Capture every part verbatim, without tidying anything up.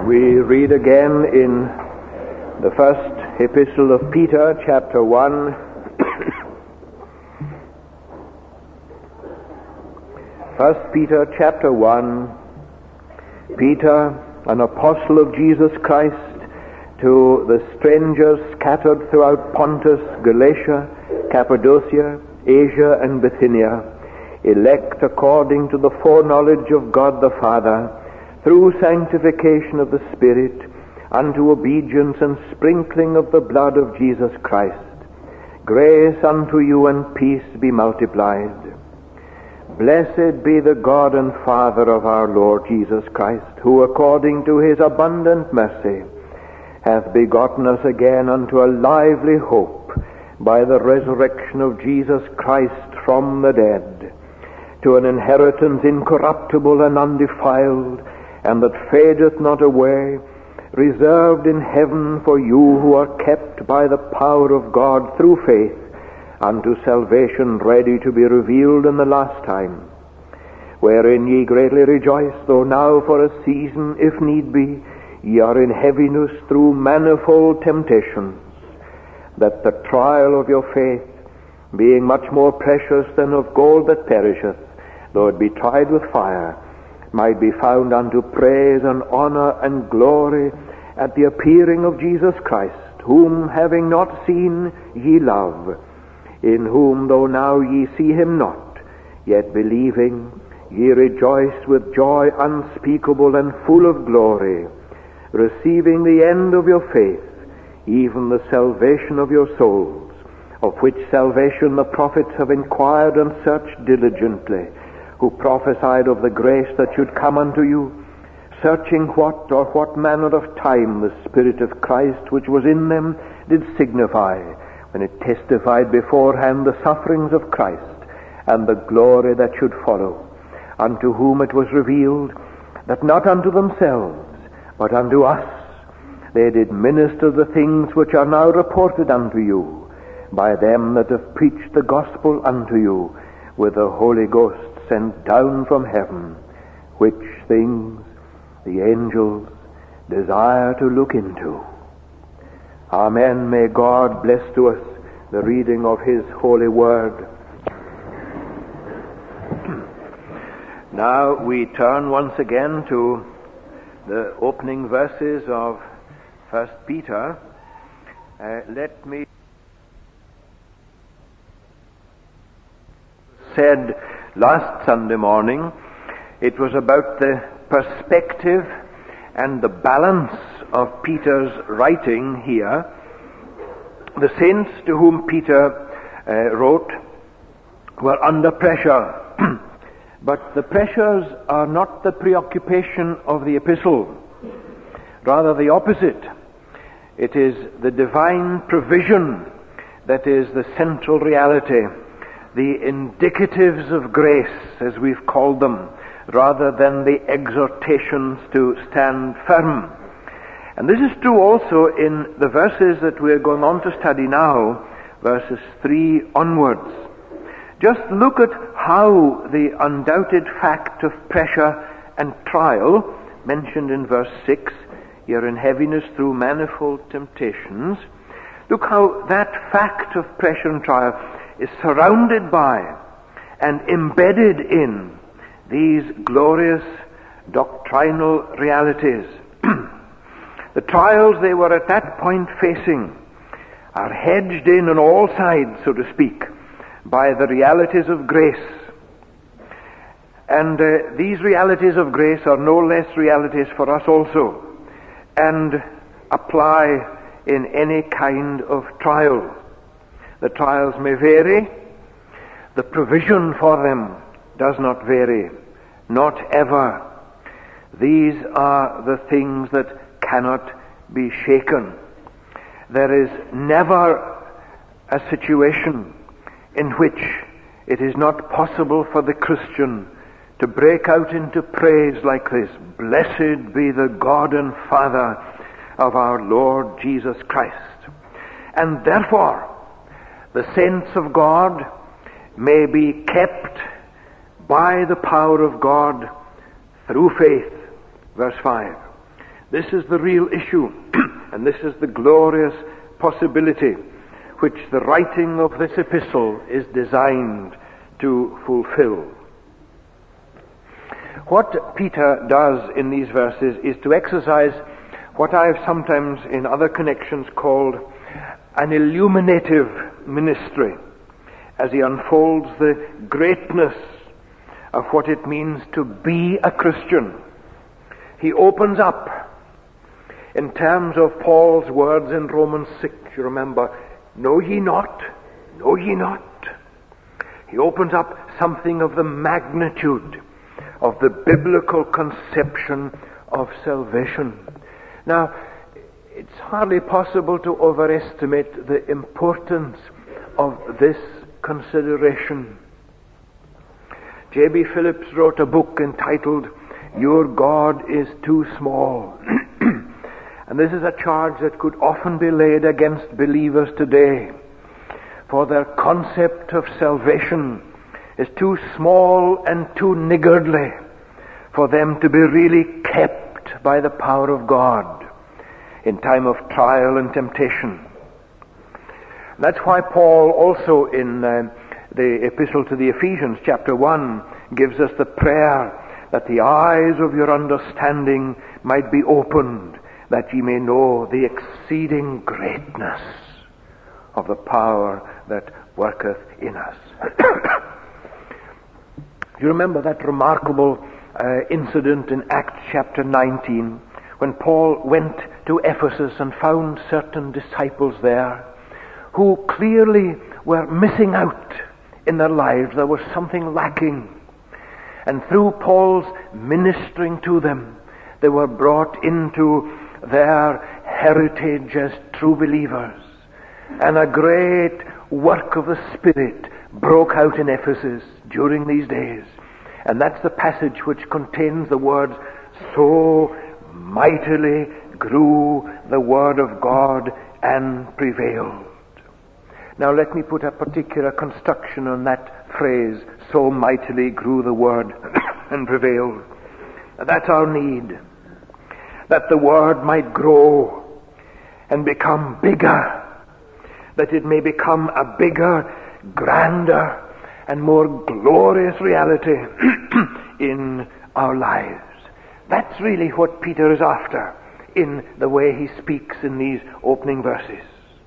We read again in the first epistle of Peter, chapter one. First Peter, chapter one. Peter, an apostle of Jesus Christ, to the strangers scattered throughout Pontus, Galatia, Cappadocia, Asia, and Bithynia, elect according to the foreknowledge of God the Father, through sanctification of the Spirit, unto obedience and sprinkling of the blood of Jesus Christ. Grace unto you and peace be multiplied. Blessed be the God and Father of our Lord Jesus Christ, who according to his abundant mercy hath begotten us again unto a lively hope by the resurrection of Jesus Christ from the dead, to an inheritance incorruptible and undefiled, and that fadeth not away, reserved in heaven for you who are kept by the power of God through faith, unto salvation ready to be revealed in the last time, wherein ye greatly rejoice, though now for a season, if need be, ye are in heaviness through manifold temptations, that the trial of your faith, being much more precious than of gold that perisheth, though it be tried with fire, might be found unto praise and honor and glory at the appearing of Jesus Christ, whom having not seen ye love, in whom though now ye see him not, yet believing ye rejoice with joy unspeakable and full of glory, receiving the end of your faith, even the salvation of your souls, of which salvation the prophets have inquired and searched diligently, who prophesied of the grace that should come unto you, searching what or what manner of time the Spirit of Christ which was in them did signify, when it testified beforehand the sufferings of Christ, and the glory that should follow, unto whom it was revealed, that not unto themselves, but unto us, they did minister the things which are now reported unto you, by them that have preached the gospel unto you, with the Holy Ghost sent down from heaven, which things the angels desire to look into. Amen. May God bless to us the reading of his holy word. Now we turn once again to the opening verses of First Peter. Uh, let me said last Sunday morning, it was about the perspective and the balance of Peter's writing here. The saints to whom Peter uh, wrote were under pressure, but the pressures are not the preoccupation of the epistle, rather the opposite. It is the divine provision that is the central reality, the indicatives of grace, as we've called them, rather than the exhortations to stand firm. And this is true also in the verses that we're going on to study now, verses three onwards. Just look at how the undoubted fact of pressure and trial, mentioned in verse six, you're in heaviness through manifold temptations. Look how that fact of pressure and trial is surrounded by and embedded in these glorious doctrinal realities. The trials they were at that point facing are hedged in on all sides, so to speak, by the realities of grace. And uh, these realities of grace are no less realities for us also, and apply in any kind of trial. The trials may vary. The provision for them does not vary. Not ever. These are the things that cannot be shaken. There is never a situation in which it is not possible for the Christian to break out into praise like this: Blessed be the God and Father of our Lord Jesus Christ. And therefore, the saints of God may be kept by the power of God through faith. Verse five. This is the real issue, and this is the glorious possibility which the writing of this epistle is designed to fulfill. What Peter does in these verses is to exercise what I have sometimes in other connections called an illuminative ministry, as he unfolds the greatness of what it means to be a Christian. He opens up in terms of Paul's words in Romans six, you remember, know ye not, know ye not. He opens up something of the magnitude of the biblical conception of salvation. Now, it's hardly possible to overestimate the importance of this consideration. J B Phillips wrote a book entitled, Your God is Too Small. And this is a charge that could often be laid against believers today, for their concept of salvation is too small and too niggardly for them to be really kept by the power of God in time of trial and temptation. That's why Paul also in uh, the epistle to the Ephesians, chapter one, gives us the prayer that the eyes of your understanding might be opened, that ye may know the exceeding greatness of the power that worketh in us. You remember that remarkable uh, incident in Acts chapter nineteen, when Paul went to Ephesus and found certain disciples there who clearly were missing out in their lives. There was something lacking. And through Paul's ministering to them, they were brought into their heritage as true believers. And a great work of the Spirit broke out in Ephesus during these days. And that's the passage which contains the words, so mightily grew the word of God and prevailed. Now let me put a particular construction on that phrase, so mightily grew the word and prevailed. That's our need. That the word might grow and become bigger. That it may become a bigger, grander, and more glorious reality in our lives. That's really what Peter is after in the way he speaks in these opening verses.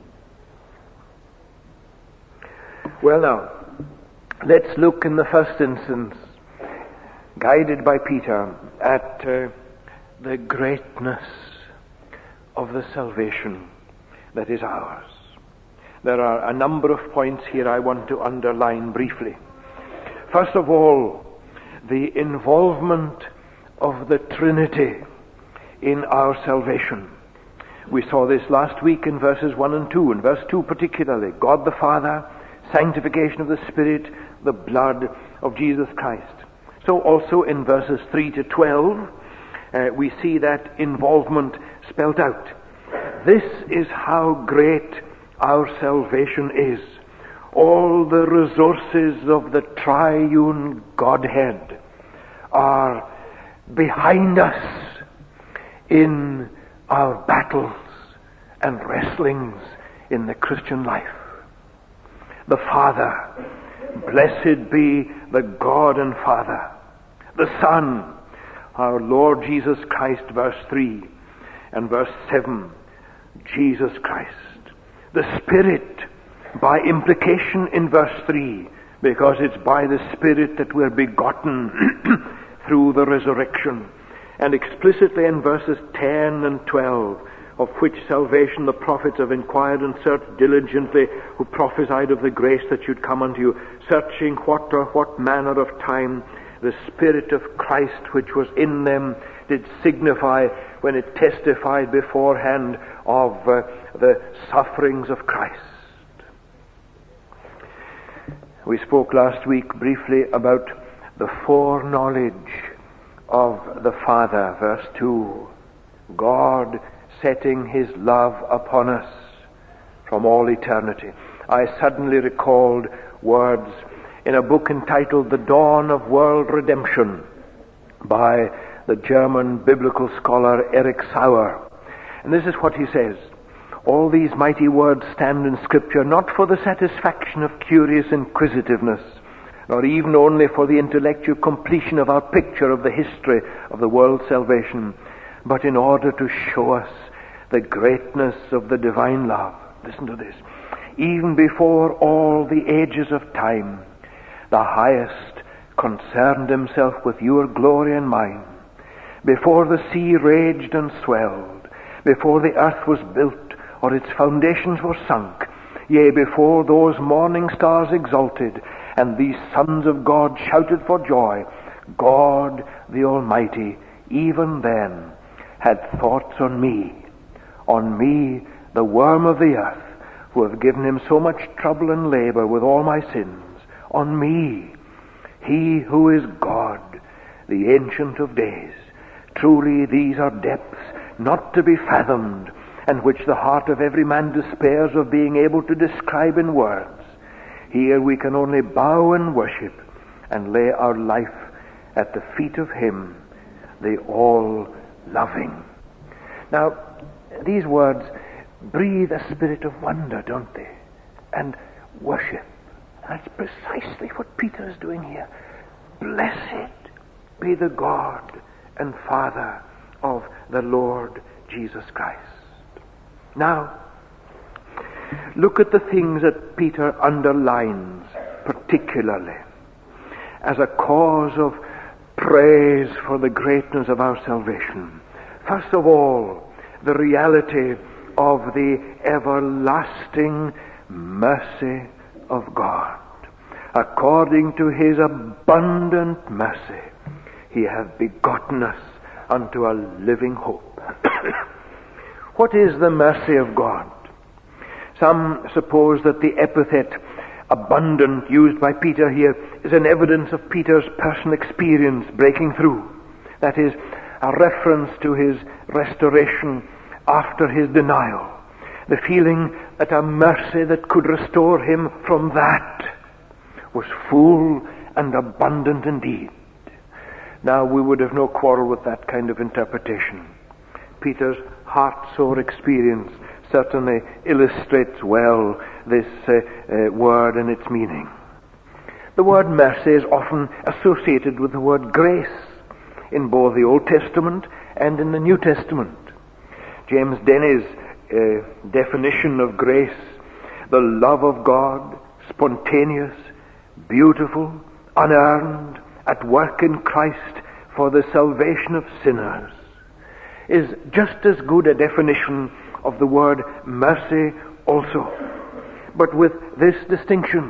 Well now, let's look in the first instance, guided by Peter, at uh, the greatness of the salvation that is ours. There are a number of points here I want to underline briefly. First of all, the involvement of the Trinity in our salvation. We saw this last week in verses one and two. In verse two particularly, God the Father, sanctification of the Spirit, the blood of Jesus Christ. So also in verses three to twelve, uh, we see that involvement spelt out. This is how great our salvation is. All the resources of the triune Godhead are behind us in our battles and wrestlings in the Christian life. The Father, blessed be the God and Father. The Son, our Lord Jesus Christ, verse three, and verse seven, Jesus Christ. The Spirit, by implication in verse three, because it's by the Spirit that we're begotten through the resurrection. And explicitly in verses ten and twelve, of which salvation the prophets have inquired and searched diligently, who prophesied of the grace that should come unto you, searching what or what manner of time the Spirit of Christ which was in them did signify when it testified beforehand of uh, the sufferings of Christ. We spoke last week briefly about the foreknowledge of the Father, verse two. God setting His love upon us from all eternity. I suddenly recalled words in a book entitled The Dawn of World Redemption by the German biblical scholar Erich Sauer. And this is what he says: all these mighty words stand in Scripture not for the satisfaction of curious inquisitiveness, nor even only for the intellectual completion of our picture of the history of the world's salvation, but in order to show us the greatness of the divine love. Listen to this. Even before all the ages of time, the Highest concerned himself with your glory and mine. Before the sea raged and swelled, before the earth was built or its foundations were sunk, yea, before those morning stars exulted and these sons of God shouted for joy, God the Almighty even then had thoughts on me, on me, the worm of the earth, who have given him so much trouble and labor with all my sins, on me, he who is God, the Ancient of Days. Truly these are depths not to be fathomed, and which the heart of every man despairs of being able to describe in words. Here we can only bow and worship and lay our life at the feet of him, the all-loving. Now, these words breathe a spirit of wonder, don't they? And worship. That's precisely what Peter is doing here. Blessed be the God and Father of the Lord Jesus Christ. Now, look at the things that Peter underlines particularly as a cause of praise for the greatness of our salvation. First of all, the reality of the everlasting mercy of God. According to his abundant mercy, he hath begotten us unto a living hope. What is the mercy of God? Some suppose that the epithet abundant used by Peter here is an evidence of Peter's personal experience breaking through. That is, a reference to his restoration after his denial. The feeling that a mercy that could restore him from that was full and abundant indeed. Now, we would have no quarrel with that kind of interpretation. Peter's heart-sore experience certainly illustrates well this uh, uh, word and its meaning. The word mercy is often associated with the word grace in both the Old Testament and in the New Testament. James Denny's uh, definition of grace: the love of God, spontaneous, beautiful, unearned, at work in Christ for the salvation of sinners, is just as good a definition of the word mercy also, but with this distinction.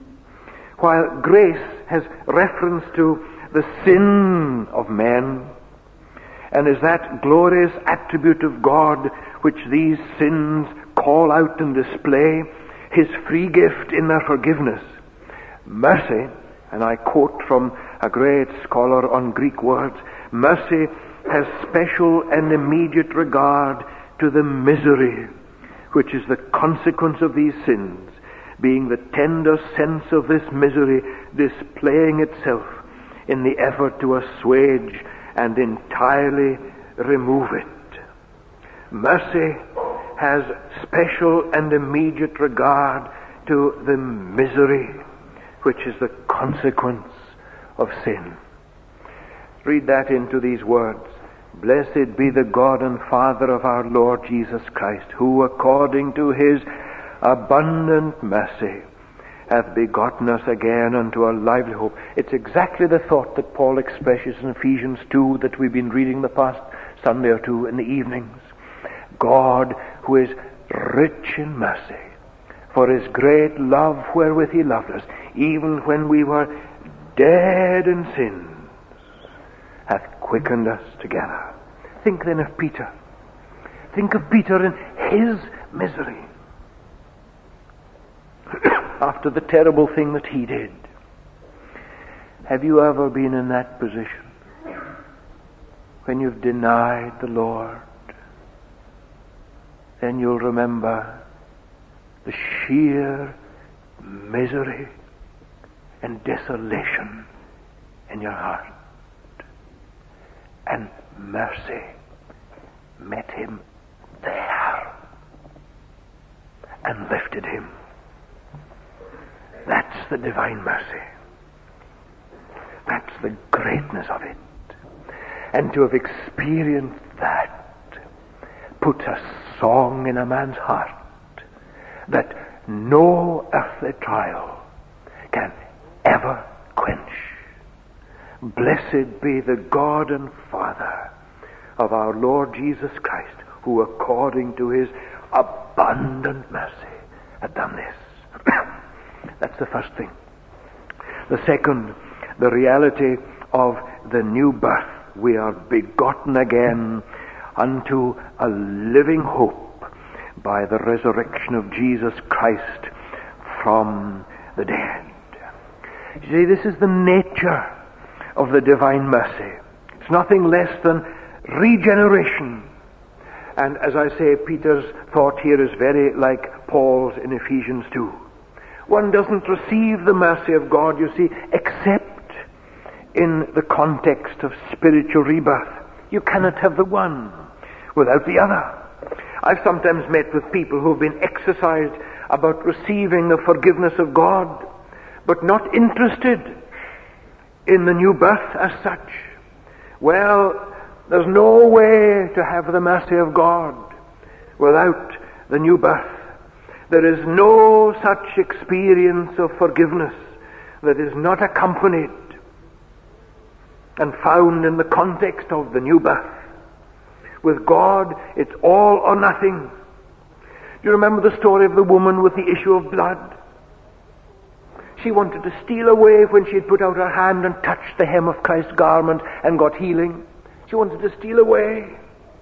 While grace has reference to the sin of men, and is that glorious attribute of God which these sins call out and display, his free gift in their forgiveness, mercy, and I quote from a great scholar on Greek words, mercy has special and immediate regard to the misery which is the consequence of these sins, being the tender sense of this misery displaying itself in the effort to assuage and entirely remove it. Mercy has special and immediate regard to the misery which is the consequence of sin. Read that into these words. Blessed be the God and Father of our Lord Jesus Christ, who according to his abundant mercy hath begotten us again unto a lively hope. It's exactly the thought that Paul expresses in Ephesians two that we've been reading the past Sunday or two in the evenings. God, who is rich in mercy, for his great love wherewith he loved us, even when we were dead in sins, hath quickened us together. Think then of Peter. Think of Peter in his misery after the terrible thing that he did. Have you ever been in that position when you've denied the Lord? Then you'll remember the sheer misery and desolation in your heart. And mercy met him there and lifted him. That's the divine mercy. That's the greatness of it. And to have experienced that puts a song in a man's heart that no earthly trial can ever quench. Blessed be the God and Father of our Lord Jesus Christ, who according to his abundant mercy had done this. That's the first thing. The second, the reality of the new birth. We are begotten again unto a living hope by the resurrection of Jesus Christ from the dead. You see, this is the nature of the divine mercy. It's nothing less than regeneration. And as I say, Peter's thought here is very like Paul's in Ephesians two. One doesn't receive the mercy of God, you see, except in the context of spiritual rebirth. You cannot have the one without the other. I've sometimes met with people who've been exercised about receiving the forgiveness of God, but not interested in the new birth as such. Well, there's no way to have the mercy of God without the new birth. There is no such experience of forgiveness that is not accompanied and found in the context of the new birth. With God, it's all or nothing. Do you remember the story of the woman with the issue of blood? She wanted to steal away when she had put out her hand and touched the hem of Christ's garment and got healing. She wanted to steal away.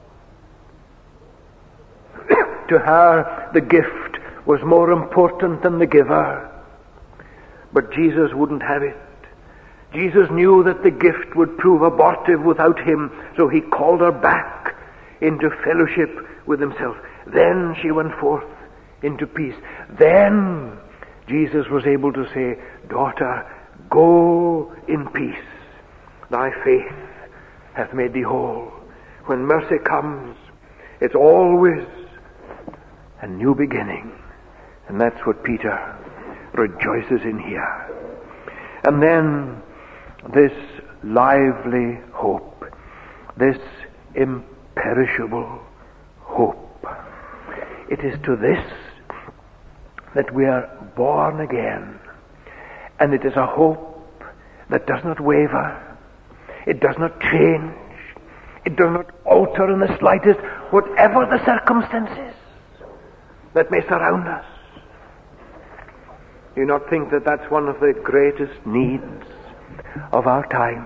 To her, the gift was more important than the giver. But Jesus wouldn't have it. Jesus knew that the gift would prove abortive without him, so he called her back into fellowship with himself. Then she went forth into peace. Then Jesus was able to say, "Daughter, go in peace. Thy faith hath made thee whole." When mercy comes, it's always a new beginning. And that's what Peter rejoices in here. And then this lively hope, this imperishable hope. It is to this that we are born again. And it is a hope that does not waver. It does not change. It does not alter in the slightest, whatever the circumstances that may surround us. Do you not think that that's one of the greatest needs of our time?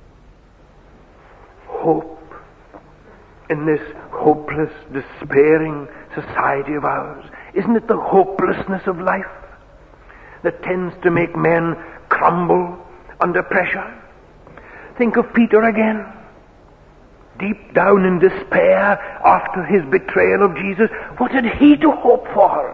Hope in this hopeless, despairing society of ours. Isn't it the hopelessness of life that tends to make men crumble under pressure? Think of Peter again. Deep down in despair after his betrayal of Jesus, what had he to hope for?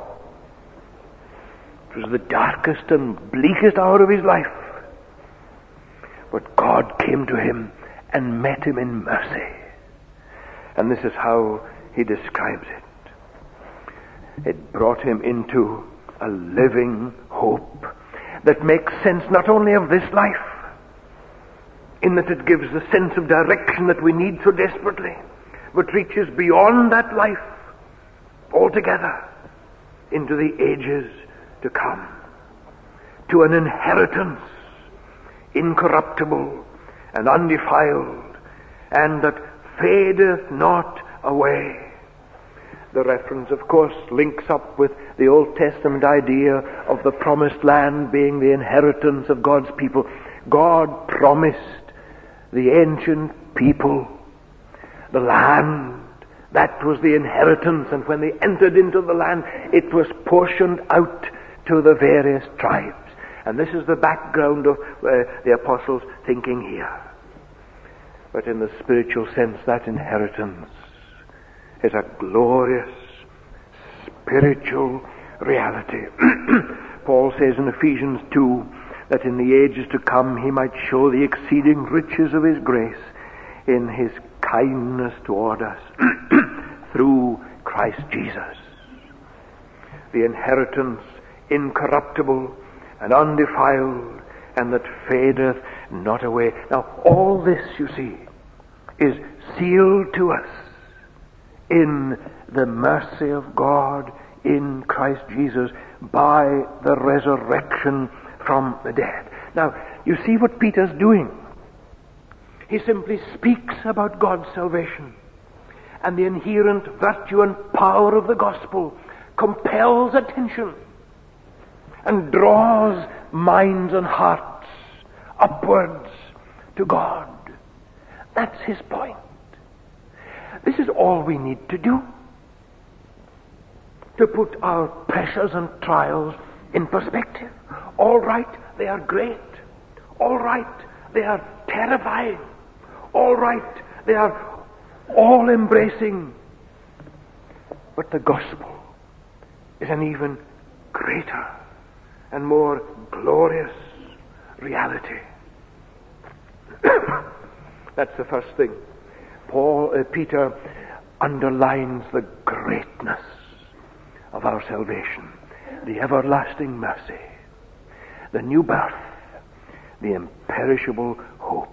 It was the darkest and bleakest hour of his life. But God came to him and met him in mercy. And this is how he describes it. It brought him into a living hope that makes sense not only of this life, in that it gives the sense of direction that we need so desperately, but reaches beyond that life altogether into the ages to come, to an inheritance incorruptible and undefiled, and that fadeth not away. The reference, of course, links up with the Old Testament idea of the promised land being the inheritance of God's people. God promised the ancient people the land. That was the inheritance, and when they entered into the land, it was portioned out to the various tribes. And this is the background of uh, the apostles' thinking here. But in the spiritual sense, that inheritance is a glorious spiritual reality. Paul says in Ephesians two that in the ages to come he might show the exceeding riches of his grace in his kindness toward us through Christ Jesus. The inheritance incorruptible and undefiled, and that fadeth not away. Now all this, you see, is sealed to us in the mercy of God in Christ Jesus by the resurrection from the dead. Now, you see what Peter's doing. He simply speaks about God's salvation, and the inherent virtue and power of the gospel compels attention and draws minds and hearts upwards to God. That's his point. This is all we need to do to put our pressures and trials in perspective. All right, they are great. All right, they are terrifying. All right, they are all-embracing. But the gospel is an even greater and more glorious reality. That's the first thing. Paul, uh, Peter underlines the greatness of our salvation, the everlasting mercy, the new birth, the imperishable hope.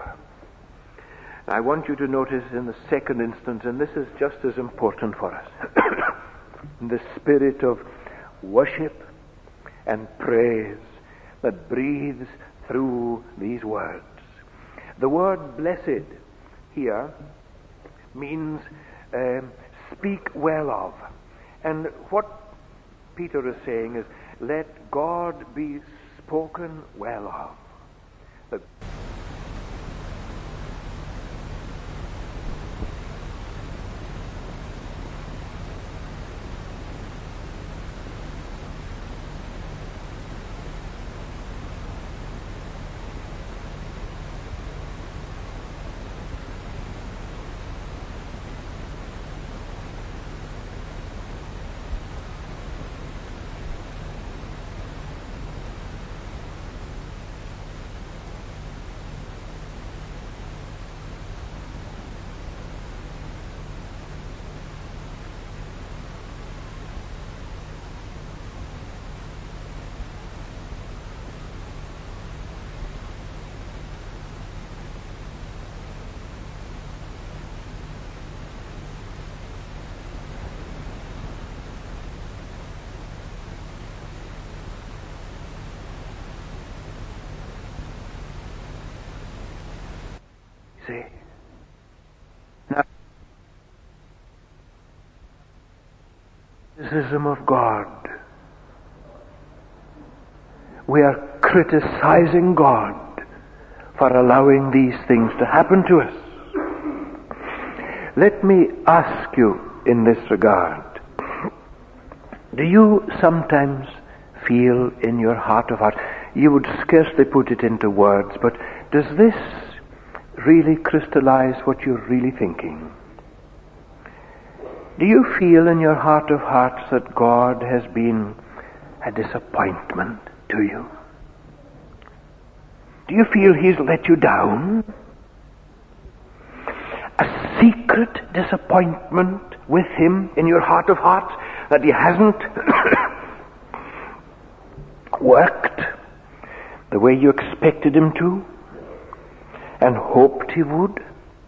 I want you to notice in the second instance, and this is just as important for us, the spirit of worship and praise that breathes through these words. The word blessed here means um, speak well of. And what Peter is saying is, let God be spoken well of. The see. Now, criticism of God. We are criticizing God for allowing these things to happen to us. Let me ask you in this regard, do you sometimes feel in your heart of hearts, you would scarcely put it into words, but does this really crystallize what you're really thinking? Do you feel in your heart of hearts that God has been a disappointment to you? Do you feel He's let you down? A secret disappointment with Him in your heart of hearts, that He hasn't worked the way you expected Him to and hoped He would?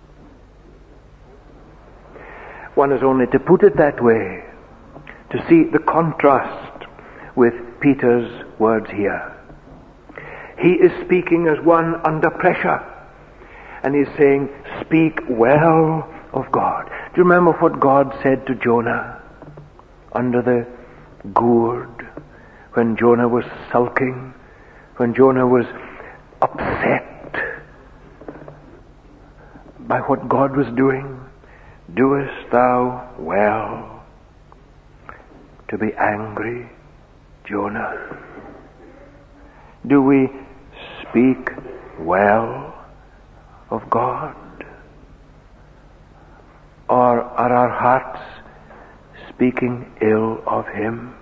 One is only to put it that way to see the contrast with Peter's words here. He is speaking as one under pressure, and he's saying, speak well of God. Do you remember what God said to Jonah under the gourd, when Jonah was sulking, when Jonah was upset by what God was doing? Doest thou well to be angry, Jonah? Do we speak well of God? Or are our hearts speaking ill of Him?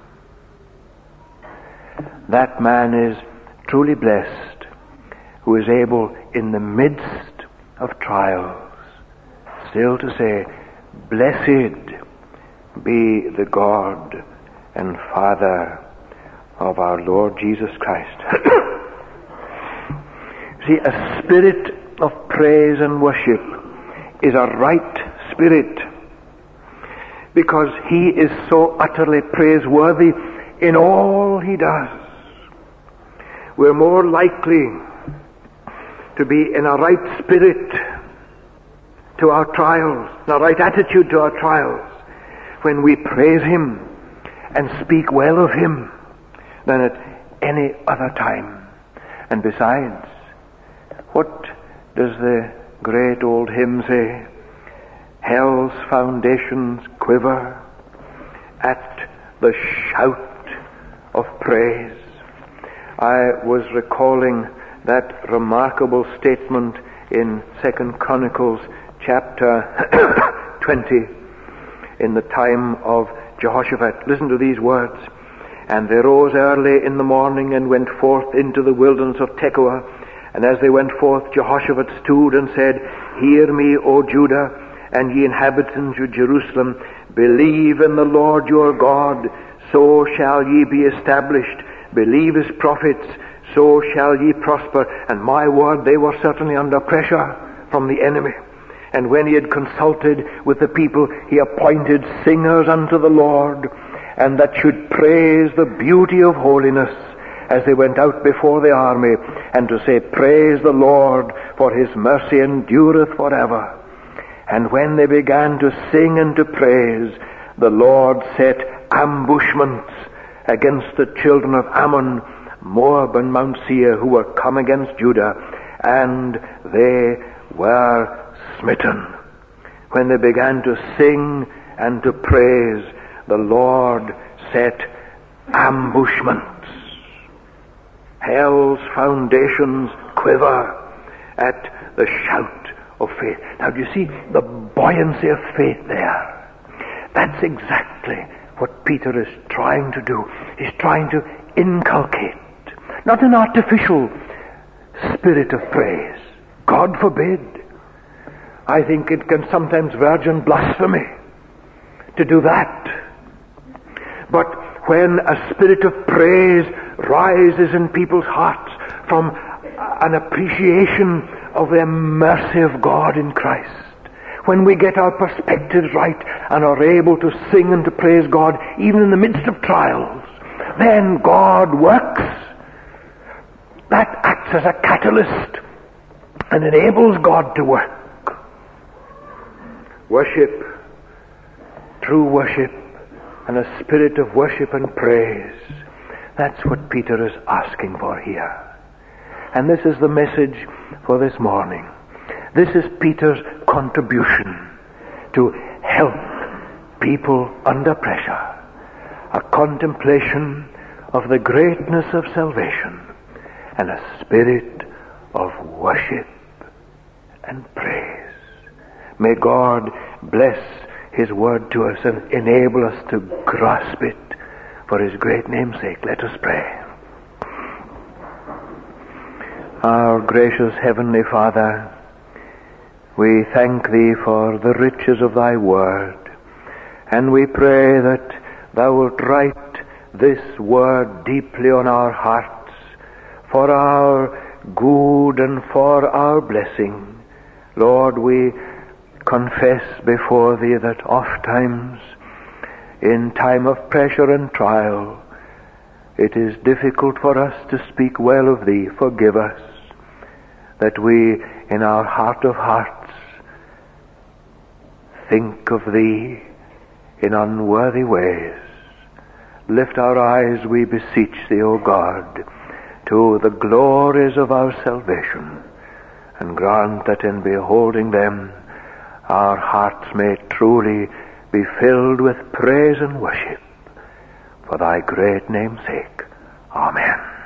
That man is truly blessed who is able, in the midst of trials, still to say, blessed be the God and Father of our Lord Jesus Christ. See, a spirit of praise and worship is a right spirit, because he is so utterly praiseworthy in all he does. We're more likely to be in a right spirit to our trials, in a right attitude to our trials, when we praise him and speak well of him than at any other time. And besides, what does the great old hymn say? Hell's foundations quiver at the shout of praise. I was recalling that remarkable statement in Second Chronicles chapter twenty, in the time of Jehoshaphat. Listen to these words. And they rose early in the morning and went forth into the wilderness of Tekoa. And as they went forth, Jehoshaphat stood and said, Hear me, O Judah, and ye inhabitants of Jerusalem, believe in the Lord your God, so shall ye be established. Believe his prophets, so shall ye prosper. And my word, they were certainly under pressure from the enemy. And when he had consulted with the people, he appointed singers unto the Lord, and that should praise the beauty of holiness as they went out before the army, and to say, Praise the Lord, for his mercy endureth forever. And when they began to sing and to praise, the Lord set ambushments against the children of Ammon, Moab, and Mount Seir, who were come against Judah, and they were smitten. When they began to sing and to praise, the Lord set ambushments. Hell's foundations quiver at the shout of faith. Now, do you see the buoyancy of faith there? That's exactly what Peter is trying to do. He's trying to inculcate, not an artificial spirit of praise. God forbid. I think it can sometimes verge on blasphemy to do that. But when a spirit of praise rises in people's hearts from an appreciation of the mercy of God in Christ, when we get our perspectives right and are able to sing and to praise God even in the midst of trials, then God works. That acts as a catalyst and enables God to work. Worship, true worship, and a spirit of worship and praise. That's what Peter is asking for here. And this is the message for this morning. This is Peter's contribution to help people under pressure. A contemplation of the greatness of salvation and a spirit of worship and praise. May God bless his word to us and enable us to grasp it for his great name's sake. Let us pray. Our gracious Heavenly Father, we thank thee for the riches of thy word, and we pray that thou wilt write this word deeply on our hearts for our good and for our blessing. Lord, we confess before thee that oft times in time of pressure and trial it is difficult for us to speak well of thee. Forgive us that we in our heart of hearts think of thee in unworthy ways. Lift our eyes, we beseech thee, O God, to the glories of our salvation, and grant that in beholding them our hearts may truly be filled with praise and worship for thy great name's sake. Amen.